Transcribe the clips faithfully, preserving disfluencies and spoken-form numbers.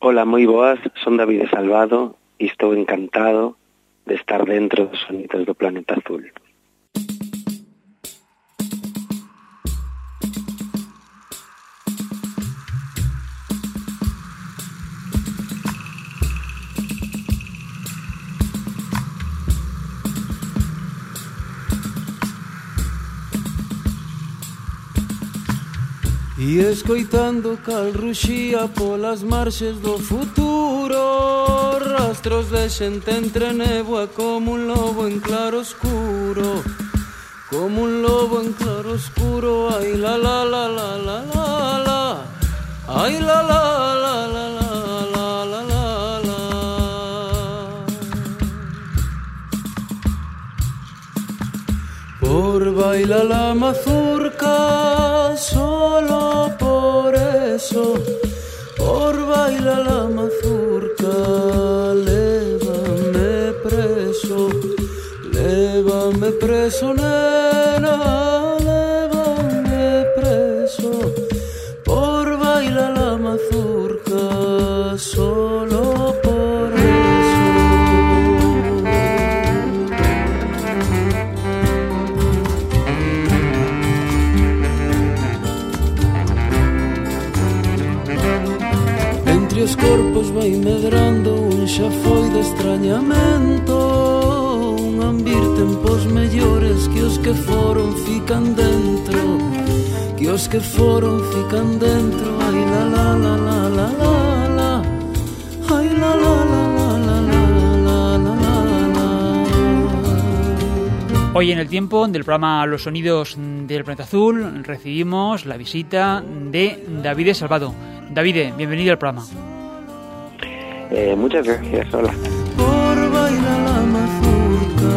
Ola, moi boas, son David Salvado e estou encantado de estar dentro dos sonidos do Planeta Azul. E escoitando cal ruxía polas marxes do futuro, rastros de xente entre néboa como un lobo en claro oscuro, como un lobo en claro oscuro. Ai la la la la la la la, ai la la la la la la la la la. Por bailar la mazurca, solo por eso, por bailar la mazurca, lévame preso, lévame preso, nena, lévame preso, por bailar la mazurca, solo por eso. Os corpos vai medrando un xa foi de extrañamento, un ambir tempos mellores que os que foron fican dentro, que os que foron fican dentro. Ai la la la la la la la, ai la la la la la la la la la. Hoy en el tiempo del programa Los Sonidos del Planeta Azul recibimos la visita de David Salvado. David, bienvenido al programa. Eh, muchas gracias, hola. Por bailar la mazurca,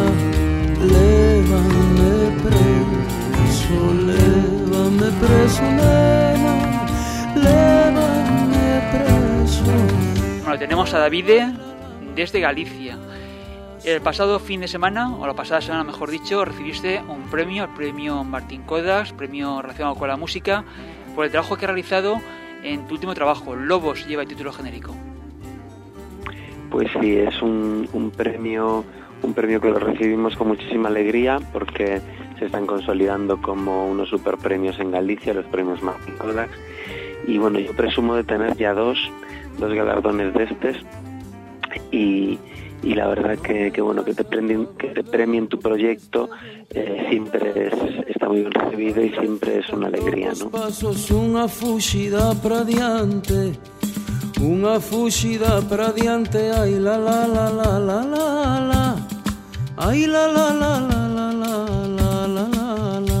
lévame preso, lévame preso, nena, lévame preso. Bueno, tenemos a David desde Galicia. El pasado fin de semana, o la pasada semana mejor dicho, recibiste un premio, el premio Martín Codas, premio relacionado con la música, por el trabajo que has realizado en tu último trabajo, Lobos, lleva el título genérico. Pues sí, es un, un premio un premio que lo recibimos con muchísima alegría porque se están consolidando como unos super premios en Galicia, los premios Martín Codas. Y bueno, yo presumo de tener ya dos, dos galardones de estos y, y la verdad que, que bueno, que te premien, que te premien tu proyecto eh, siempre es, está muy bien recibido y siempre es una alegría, ¿no? Unha fuxida para diante, unha fuxida para diante, ai la la la la la la la, ai la la la la la la la la la la.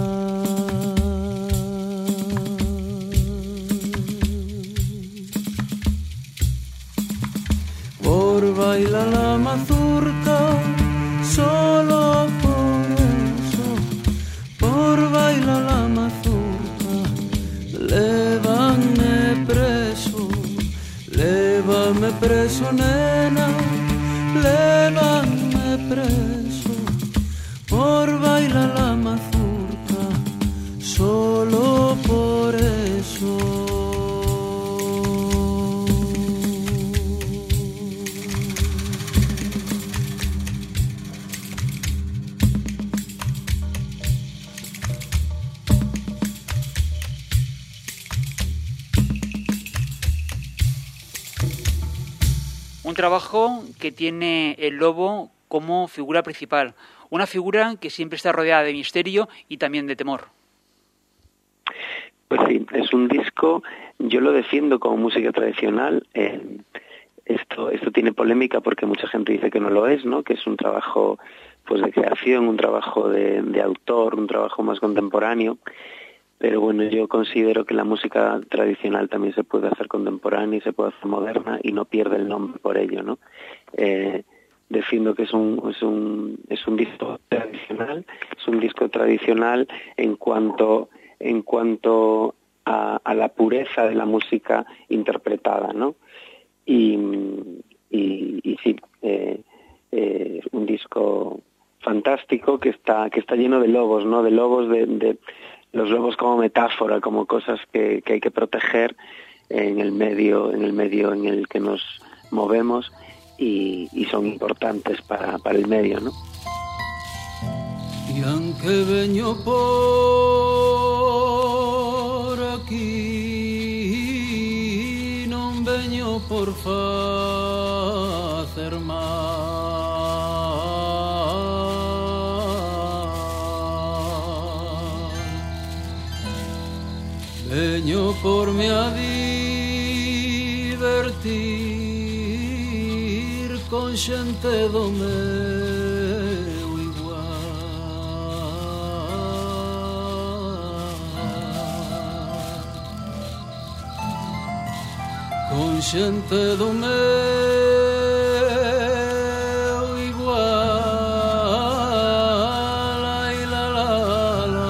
Por bailar la mazurca, solo por eso, por bailar la mazurca, lévame preso, lévame preso, nena, lévame preso, por bailar la mazurca, solo por eso. Un trabajo que tiene el lobo como figura principal, una figura que siempre está rodeada de misterio y también de temor. Pues sí, es un disco, yo lo defiendo como música tradicional. Eh, esto esto tiene polémica porque mucha gente dice que no lo es, ¿no? Que es un trabajo pues de creación, un trabajo de, de autor, un trabajo más contemporáneo. Pero bueno, yo considero que la música tradicional también se puede hacer contemporánea y se puede hacer moderna y no pierde el nombre por ello, ¿no? Eh, defiendo que es un, es un es un disco tradicional, es un disco tradicional en cuanto en cuanto a, a la pureza de la música interpretada, ¿no? Y, y, y sí, eh, eh, un disco fantástico que está que está lleno de lobos, ¿no? De lobos de, de los lobos como metáfora, como cosas que, que hay que proteger, en el medio, en el medio en el que nos movemos y, y son importantes para, para el medio, ¿no? Y aunque veño por aquí, non veño por facer mal, veño por me a divertir con xente do meu igual, con xente do meu igual, ai la la la,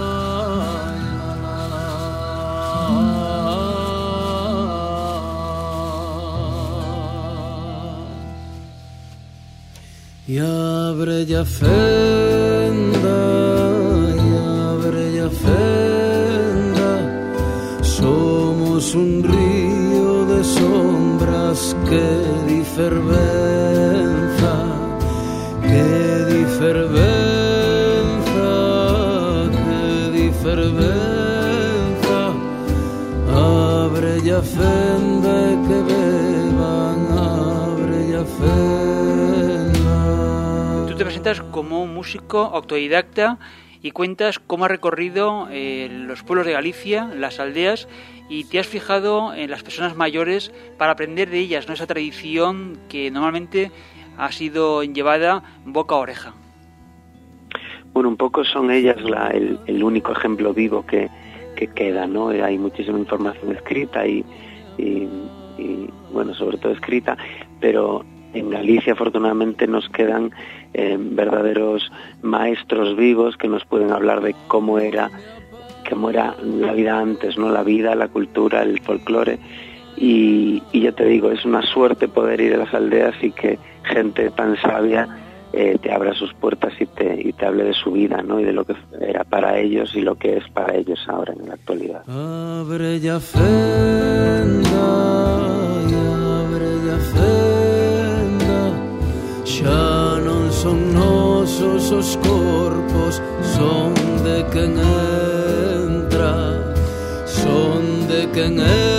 e abre a fenda, e abre a fenda, somos un río de sombras que di fervenza, que di fervenza, que di fervenza, abre a fenda que beban, abre a fenda. Tú te presentas como un músico autodidacta y cuentas cómo has recorrido eh, los pueblos de Galicia, las aldeas, y te has fijado en las personas mayores para aprender de ellas, ¿no? Esa tradición que normalmente ha sido llevada boca a oreja. Bueno, un poco son ellas la, el, el único ejemplo vivo que, que queda, ¿no? Hay muchísima información escrita y, y, y, bueno, sobre todo escrita, pero en Galicia afortunadamente nos quedan eh, verdaderos maestros vivos que nos pueden hablar de cómo era cómo era la vida antes, ¿no? La vida, la cultura, el folclore, y, y ya te digo, es una suerte poder ir a las aldeas y que gente tan sabia eh, te abra sus puertas y te, y te hable de su vida, ¿no? Y de lo que era para ellos y lo que es para ellos ahora en la actualidad. Abre ya fenda, abre ya fenda, xa non son nosos os corpos, son de quen entra, son de quen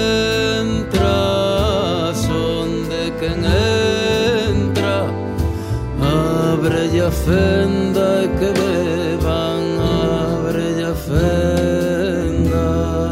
entra, son de quen entra, abre ya fenda e que beban, abre ya fenda.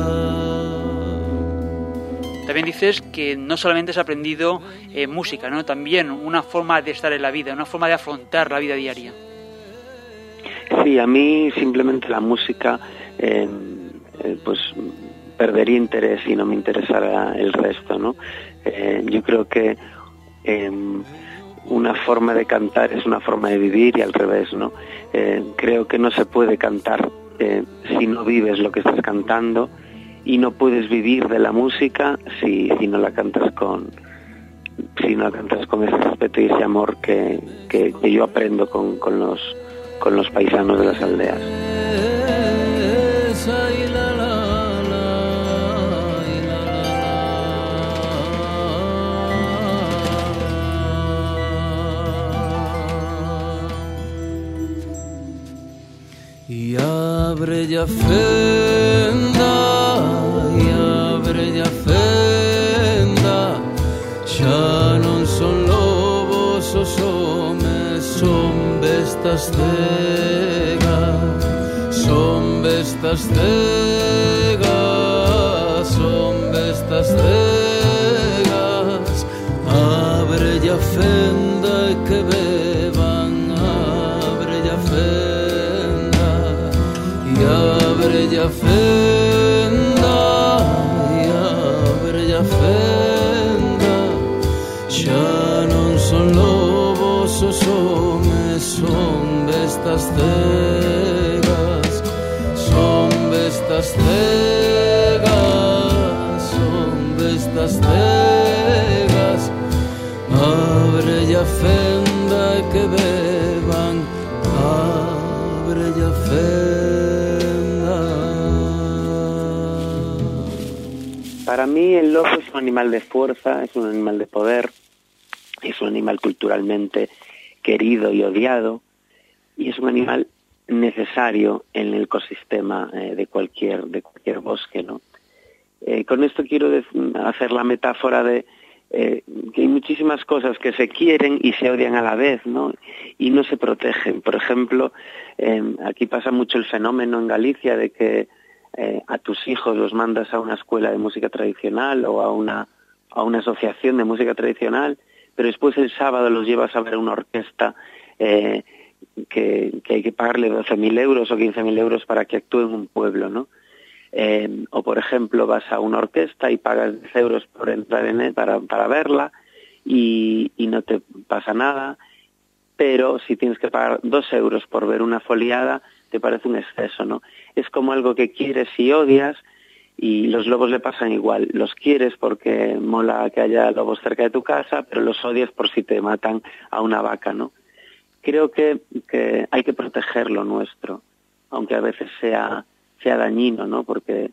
También dices que no solamente has aprendido eh, música, ¿no? También una forma de estar en la vida, una forma de afrontar la vida diaria. Sí, a mí simplemente la música eh, eh, pues perdería interés si no me interesara el resto, ¿no? Eh, yo creo que eh, una forma de cantar es una forma de vivir y al revés, ¿no? Eh, creo que no se puede cantar eh, si no vives lo que estás cantando, y no puedes vivir de la música si, si no la cantas con si no la cantas con ese respeto y ese amor que, que, que yo aprendo con, con los con los paisanos de las aldeas. Y abre ya fenda, y abre ya fenda, xa non son lobos os homes, son bestas cegas, son bestas cegas, son bestas cegas, abre ya fenda e que beban, abre ya fenda, y abre ya fenda, y abre ya fenda, xa non son lobos os homes, son bestas cegas, son bestas cegas, son bestas cegas, abre ya fenda e que beban, abre ya fenda. Para para mí el lobo es un animal de fuerza, es un animal de poder, es un animal culturalmente querido y odiado, y es un animal necesario en el ecosistema eh, de cualquier de cualquier bosque, ¿no? Eh, con esto quiero de- hacer la metáfora de eh, que hay muchísimas cosas que se quieren y se odian a la vez, ¿no? Y no se protegen. Por ejemplo, eh, aquí pasa mucho el fenómeno en Galicia de que eh, a tus hijos los mandas a una escuela de música tradicional o a una a una asociación de música tradicional, pero después el sábado los llevas a ver una orquesta eh, que, que hay que pagarle doce mil euros o quince mil euros para que actúe en un pueblo, ¿no? Eh, o, por ejemplo, vas a una orquesta y pagas diez euros por entrar en él para, para verla y, y no te pasa nada, pero si tienes que pagar dos euros por ver una foliada, te parece un exceso, ¿no? Es como algo que quieres y odias, y los lobos le pasan igual. Los quieres porque mola que haya lobos cerca de tu casa, pero los odias por si te matan a una vaca, ¿no? Creo que, que hay que proteger lo nuestro, aunque a veces sea, sea dañino, ¿no? Porque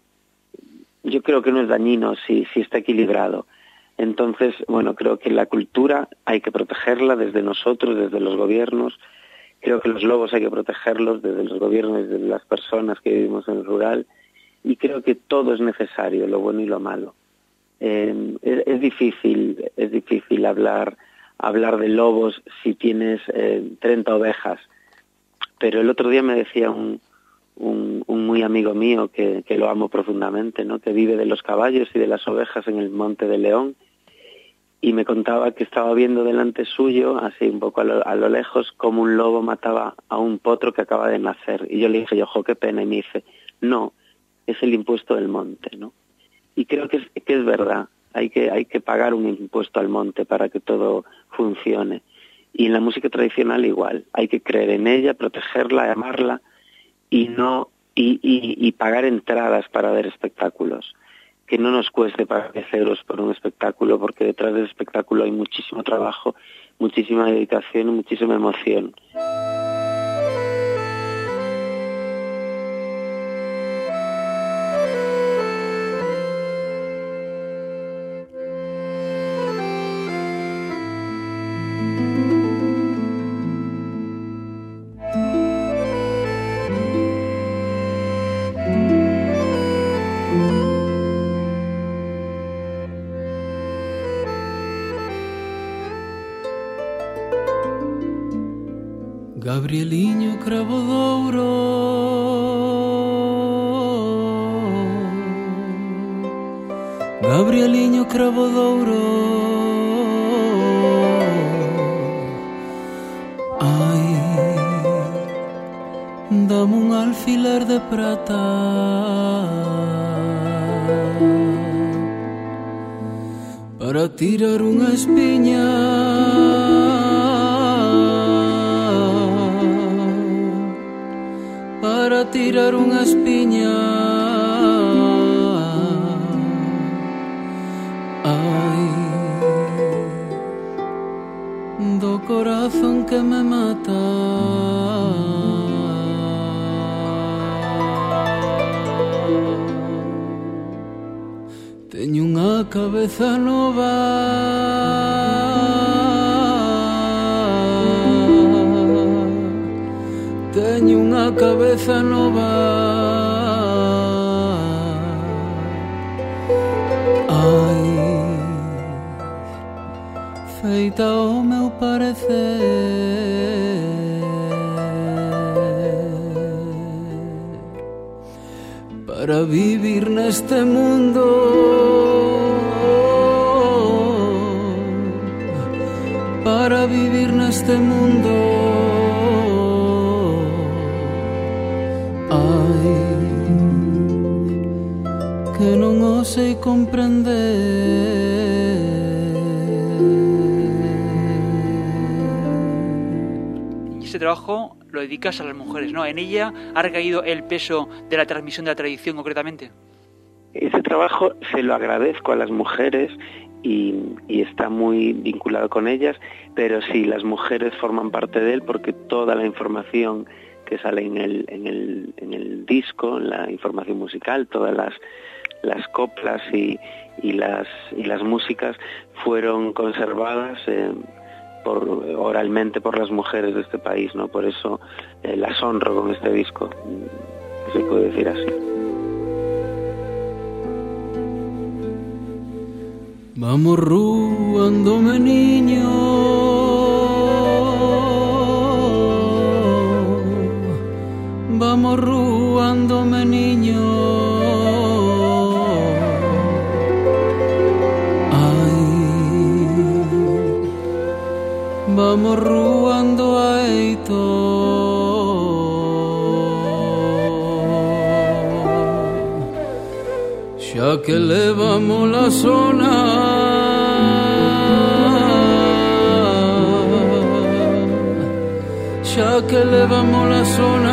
yo creo que no es dañino si, si está equilibrado. Entonces, bueno, creo que la cultura hay que protegerla desde nosotros, desde los gobiernos. Creo que los lobos hay que protegerlos desde los gobiernos, desde las personas que vivimos en el rural. Y creo que todo es necesario, lo bueno y lo malo. Eh, es, es difícil, es difícil hablar hablar de lobos si tienes eh, treinta ovejas. Pero el otro día me decía un, un, un muy amigo mío que, que lo amo profundamente, ¿no? Que vive de los caballos y de las ovejas en el Monte de León, y me contaba que estaba viendo delante suyo, así un poco a lo, a lo lejos, como un lobo mataba a un potro que acaba de nacer. Y yo le dije, yo, jo, qué pena, y me dice, no, es el impuesto del monte, ¿no? Y creo que es, que es verdad, hay que, hay que pagar un impuesto al monte para que todo funcione. Y en la música tradicional igual, hay que creer en ella, protegerla, amarla, y no y, y, y pagar entradas para ver espectáculos. Que no nos cueste pagar diez euros por un espectáculo, porque detrás del espectáculo hay muchísimo trabajo, muchísima dedicación y muchísima emoción. Gabrieliño Cravo Douro, Gabrieliño Cravo Douro, ai, dame un alfiler de prata para tirar unha espiña para tirar unha espiña. Ai, do corazón que me mata. Teño unha cabeza nova, teño unha cabeza nova, ai, feita ao meu parecer, para vivir neste mundo, para vivir neste mundo. Que non o sei comprender. Y este trabajo lo dedicas a las mujeres, ¿no? ¿En ella ha recaído el peso de la transmisión de la tradición concretamente? Ese trabajo se lo agradezco a las mujeres y, y está muy vinculado con ellas, pero sí, las mujeres forman parte de él porque toda la información que sale en el, en el, en el disco, la información musical, todas las las coplas y, y las y las músicas fueron conservadas eh, por oralmente por las mujeres de este país, ¿no? Por eso eh, las honro con este disco, se puede decir así. Vamos ruándome, niño, vamos ruándome, niño, ay, vamos ruando a Eito. Ya que levamos la zona, ya que levamos la zona,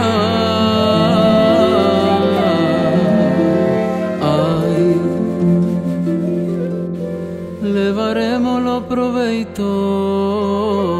ay, levaremos los proveitos.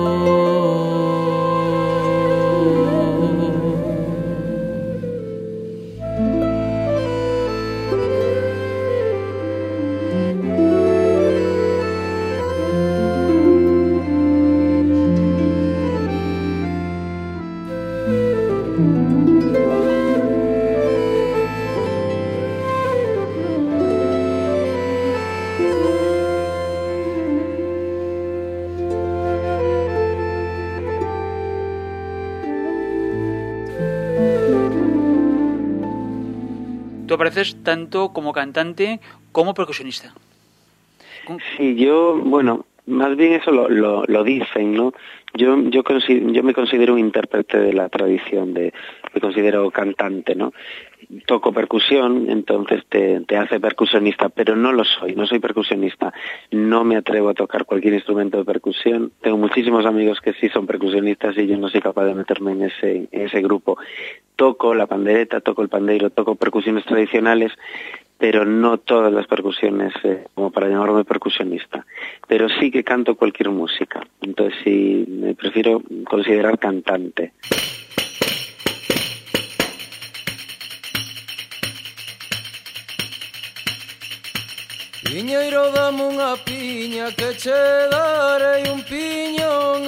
Tú apareces tanto como cantante como percusionista. Sí, yo, bueno, más bien eso lo, lo, lo dicen, ¿no? Yo yo, consider, yo me considero un intérprete de la tradición, de me considero cantante, ¿no? Toco percusión, entonces te, te hace percusionista, pero no lo soy, no soy percusionista. No me atrevo a tocar cualquier instrumento de percusión. Tengo muchísimos amigos que sí son percusionistas y yo no soy capaz de meterme en ese, en ese grupo. Toco la pandereta, toco el pandeiro, toco percusiones tradicionales, pero no todas las percusiones eh, como para llamarme percusionista. Pero sí que canto cualquier música, entonces sí me prefiero considerar cantante. Piñeiro, dame unha piña que che darei un piñón,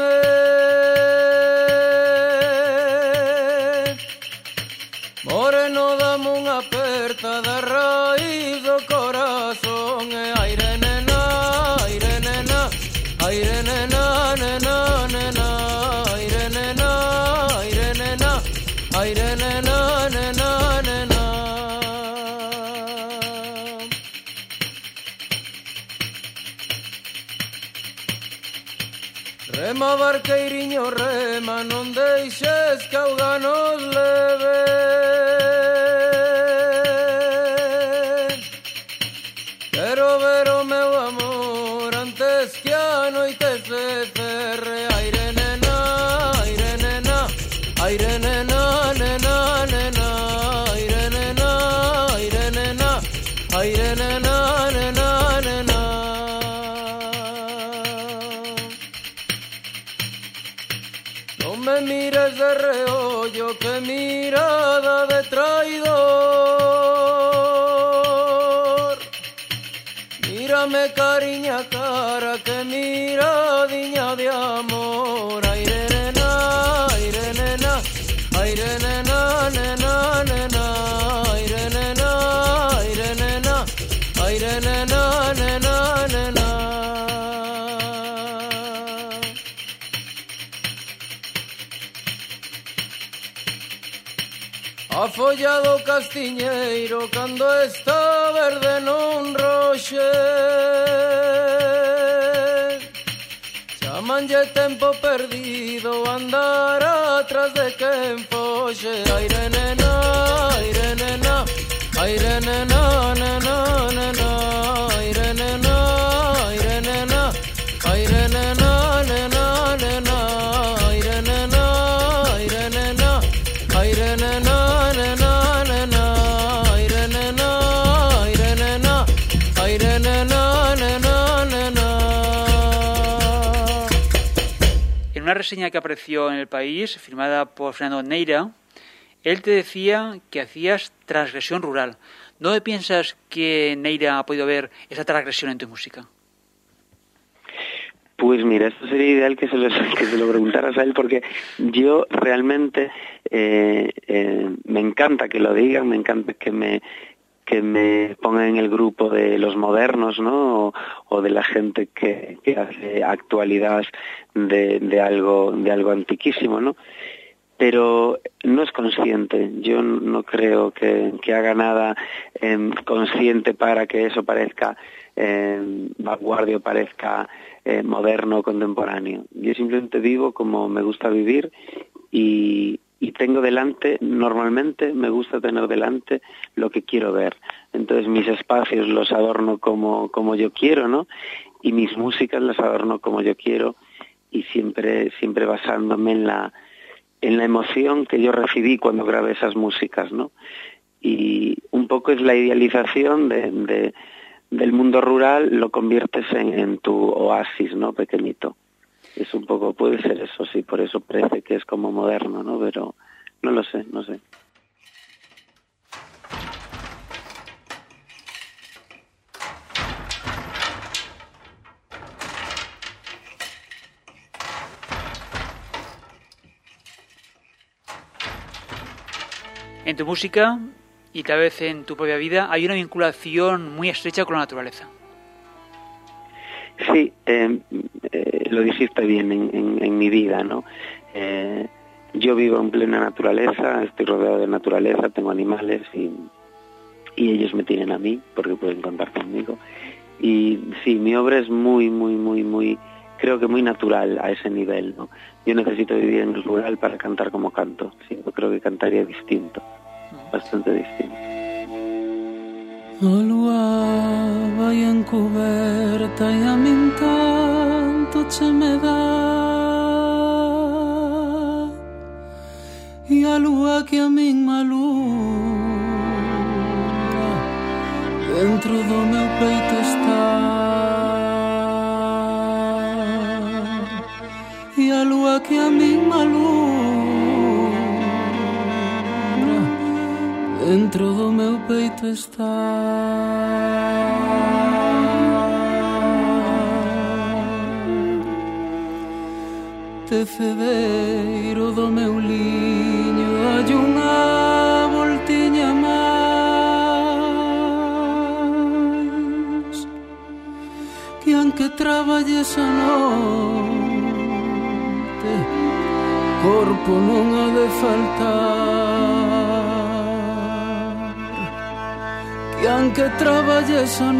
eh. Moreno, dame unha aperta da raíz do corazón, eh. Aire, nena, aire, nena, aire, nena, nena, nena, aire, nena, aire, nena, aire, nena, nena, nena. Rema, barqueiriño, rema, non deixes que auga nos leve. Quero ver o meu amor antes que a noite se cerre. Aire, nena, aire, nena, aire, nena, nena, nena, aire, nena, aire, nena, aire, nena, nena, nena. Me mires de reollo, que mirada de traidor. Mírame, cariña cara, que miradiña de amor. Aire, nena, aire, nena, aire, nena, nena, nena, aire, nena, aire, nena, aire, nena, nena, nena. Afollado castiñeiro cando está verde non roxe. Chamanlle tempo perdido andar atrás de quen foxe. Aire, nena, aire, nena, aire, nena, nena, nena, aire, nena, aire, nena, aire, nena, nena, nena, aire, nena, aire, nena, aire, nena. En una reseña que apareció en El País, firmada por Fernando Neira, él te decía que hacías transgresión rural. ¿Dónde piensas que Neira ha podido ver esa transgresión en tu música? Pues mira, esto sería ideal que se lo, que se lo preguntaras a él, porque yo realmente eh, eh, me encanta que lo digan, me encanta que me que me pongan en el grupo de los modernos, ¿no? O, o de la gente que, que hace actualidad de, de algo de algo antiquísimo, ¿no? Pero no es consciente. Yo no creo que, que haga nada eh, consciente para que eso parezca eh, vanguardia, parezca eh, moderno, contemporáneo. Yo simplemente vivo como me gusta vivir y, y tengo delante, normalmente me gusta tener delante lo que quiero ver. Entonces mis espacios los adorno como, como yo quiero, ¿no? Y mis músicas las adorno como yo quiero, y siempre, siempre basándome en la en la emoción que yo recibí cuando grabé esas músicas, ¿no? Y un poco es la idealización de, de, del mundo rural, lo conviertes en, en tu oasis, ¿no? Pequeñito. Es un poco, puede ser eso, sí, por eso parece que es como moderno, ¿no? Pero no lo sé, no sé. En tu música y tal vez en tu propia vida hay una vinculación muy estrecha con la naturaleza. Sí, eh, eh, lo dijiste bien en, en, en mi vida, ¿no? Eh, yo vivo en plena naturaleza, estoy rodeado de naturaleza, tengo animales y, y ellos me tienen a mí porque pueden contar conmigo. Y sí, mi obra es muy, muy, muy, muy, creo que muy natural a ese nivel, ¿no? Yo necesito vivir en el rural para cantar como canto. Sí, yo creo que cantaría distinto, bastante distinto. A lua vai encoberta e a min tanto che me dá, e a lua que a min maluca dentro do meu peito está, e a lua que a min maluca dentro do meu peito está. Tecedeiro do meu liño, hai unha voltiña máis, que aunque traballes a noite, corpo non ha de faltar, que aunque traballes a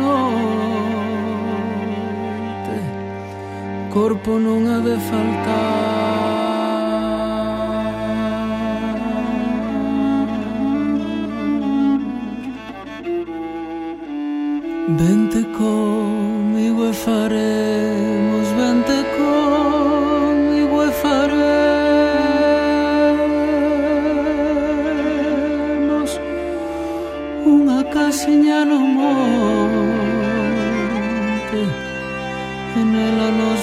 noite, corpo non ha de faltar. Vente comigo e faremos, vente comigo e faremos unha casiña no monte, e nela nos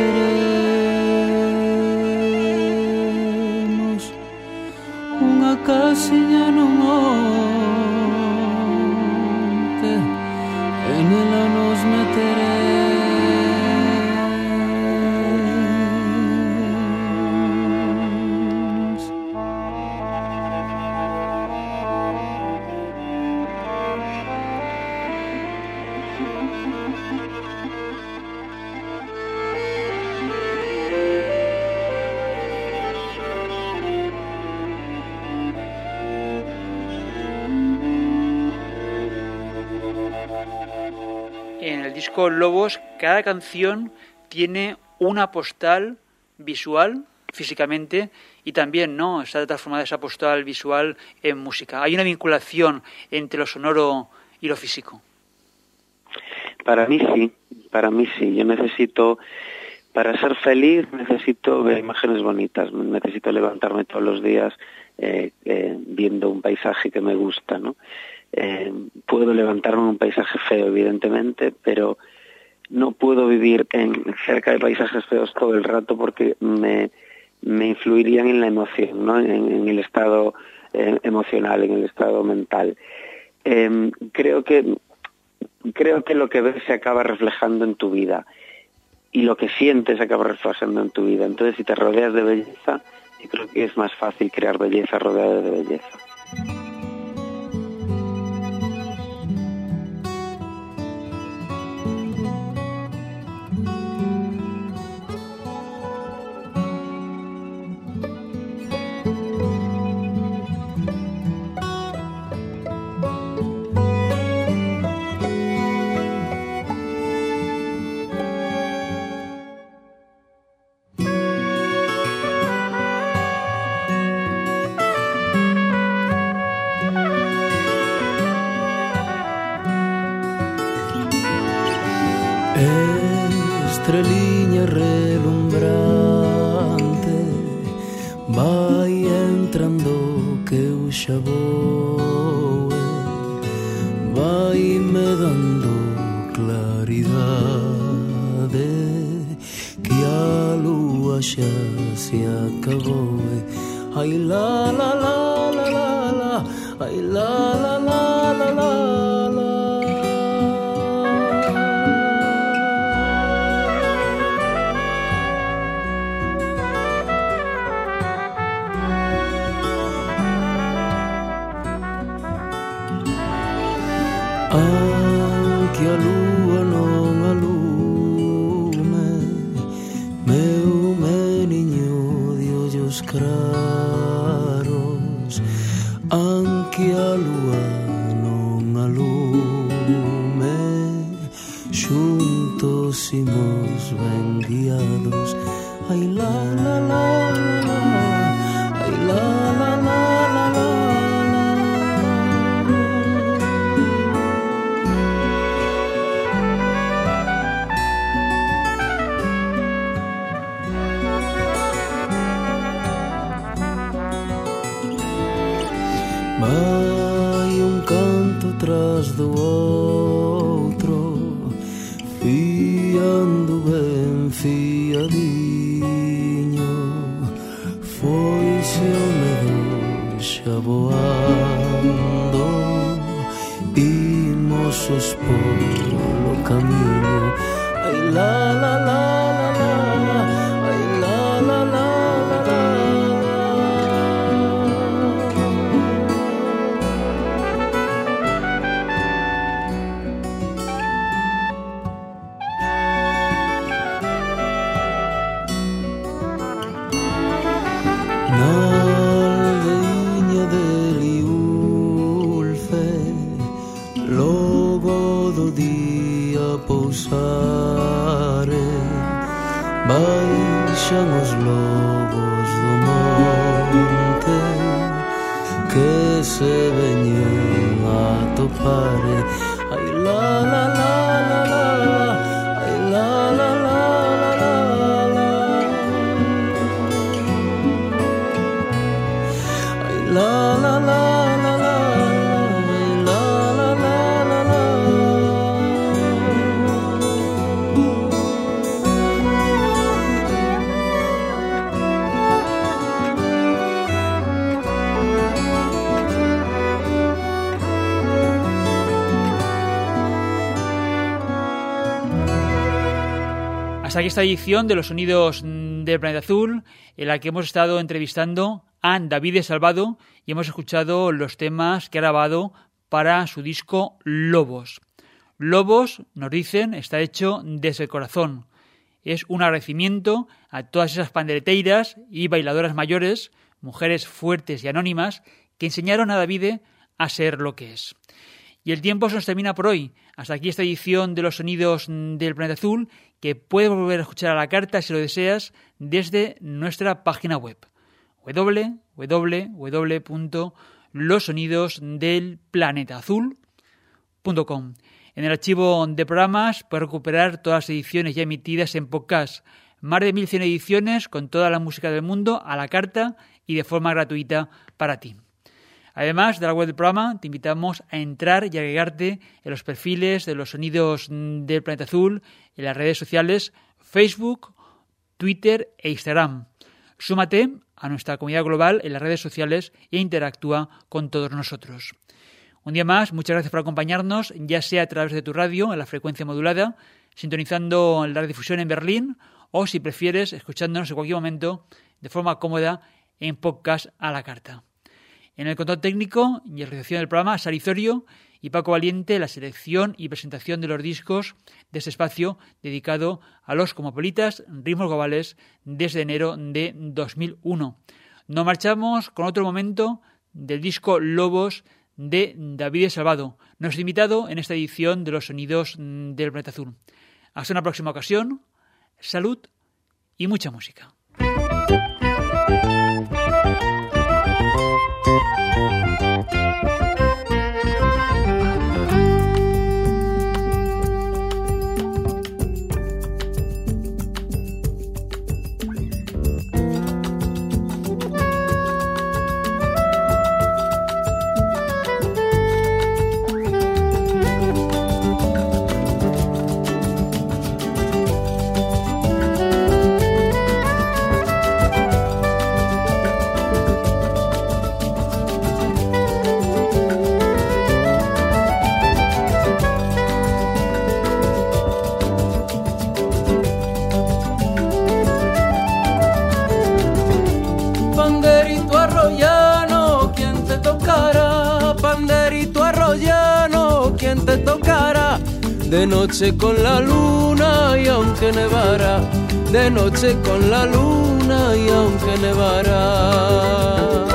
meteremos. Unha casiña no monte, e nela nos meteremos. En el disco Lobos, cada canción tiene una postal visual, físicamente, y también, ¿no?, está transformada esa postal visual en música. ¿Hay una vinculación entre lo sonoro y lo físico? Para mí sí, para mí sí. Yo necesito, para ser feliz, necesito ver imágenes bonitas. Necesito levantarme todos los días eh, eh, viendo un paisaje que me gusta, ¿no? Eh, puedo levantarme en un paisaje feo, evidentemente, pero no puedo vivir en cerca de paisajes feos todo el rato porque me, me influirían en la emoción, ¿no? En, en el estado eh, emocional, en el estado mental. eh, creo que creo que lo que ves se acaba reflejando en tu vida y lo que sientes se acaba reflejando en tu vida. Entonces, si te rodeas de belleza, yo creo que es más fácil crear belleza rodeado de belleza. Estreliña relumbrante, vai entrando que eu xa vou, vai me dando claridade, que a lúa xa se acabou. Ai la la la la la la, ai la la la la la la. Anche a lua non alume, meu meniño de ollos claros. Anche a lua non alume, xuntos imos ben guiados. Ai la la la la la, ai la la la la la. Vai un canto tras do outro, fiando ben fiadiño, foi-se o medo xa voando, imos os polo camiño. Ai la la la la la, ai la la la la la. Baixan os lobos do monte que se veñen a topar. Ai la la la la la, ai la la la la la, ai la la la la la, ai la la la la la. Hasta aquí esta edición de Los Sonidos del Planeta Azul, en la que hemos estado entrevistando a David Salvado y hemos escuchado los temas que ha grabado para su disco Lobos. Lobos, nos dicen, está hecho desde el corazón. Es un agradecimiento a todas esas pandereteiras y bailadoras mayores, mujeres fuertes y anónimas, que enseñaron a David a ser lo que es. Y el tiempo se nos termina por hoy. Hasta aquí esta edición de Los Sonidos del Planeta Azul, que puedes volver a escuchar a la carta, si lo deseas, desde nuestra página web, doble u doble u doble u punto los sonidos del planeta azul punto com. En el archivo de programas puedes recuperar todas las ediciones ya emitidas en podcast. Más de mil cien ediciones con toda la música del mundo a la carta y de forma gratuita para ti. Además de la web del programa, te invitamos a entrar y agregarte en los perfiles de Los Sonidos del Planeta Azul en las redes sociales Facebook, Twitter e Instagram. Súmate a nuestra comunidad global en las redes sociales e interactúa con todos nosotros. Un día más, muchas gracias por acompañarnos, ya sea a través de tu radio, en la frecuencia modulada, sintonizando la redifusión en Berlín, o si prefieres, escuchándonos en cualquier momento, de forma cómoda, en podcast a la carta. En el control técnico y en realización del programa, Sari Zorio y Paco Valiente, la selección y presentación de los discos de este espacio dedicado a los cosmopolitas ritmos globales desde enero de dos mil uno. Nos marchamos con otro momento del disco Lobos de David Salvado, nuestro invitado en esta edición de los Sonidos del Planeta Azul. Hasta una próxima ocasión, salud y mucha música. Te tocará de noche con la luna y aunque nevara, de noche con la luna y aunque nevara.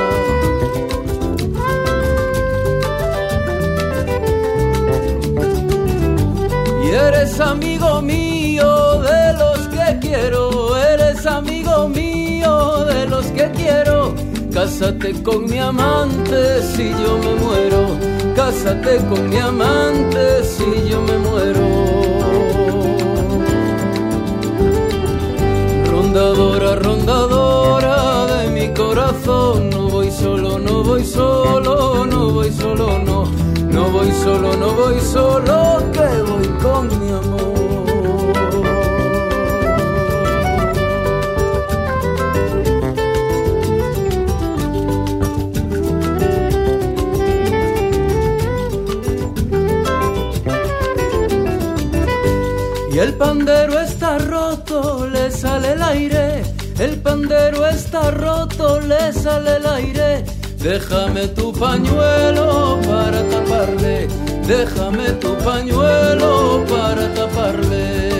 Y eres amigo mío de los que quiero, eres amigo mío de los que quiero. Cásate con mi amante si yo me muero, cásate con mi amante si yo me muero. Rondadora, rondadora de mi corazón, no voy solo, no voy solo, no voy solo, no, no voy solo, no voy solo, que voy con mi amor. Y el pandero está roto, le sale el aire. El pandero está roto, le sale el aire. Déjame tu pañuelo para taparle, déjame tu pañuelo para taparle.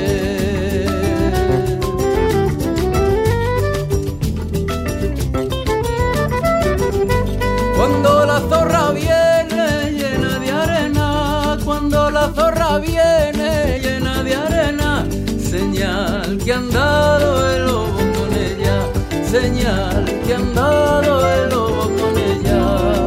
Cuando la zorra viene llena de arena, cuando la zorra viene llena de arena, señal que han dado el lobo con ella, señal que han dado el lobo con ella.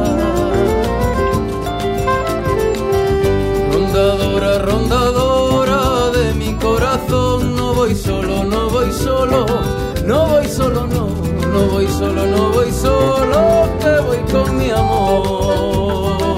Rondadora, rondadora de mi corazón, no voy solo, no voy solo, no voy solo, no, no voy solo, no voy solo, que voy con mi amor.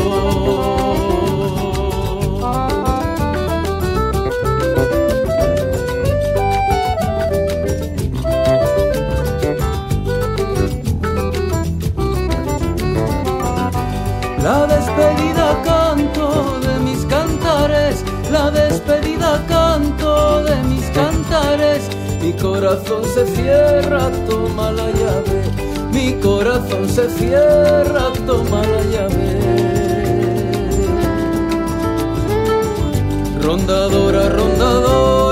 La despedida canto de mis cantares, la despedida canto de mis cantares. Mi corazón se cierra, toma la llave. Mi corazón se cierra, toma la llave. Rondadora, rondadora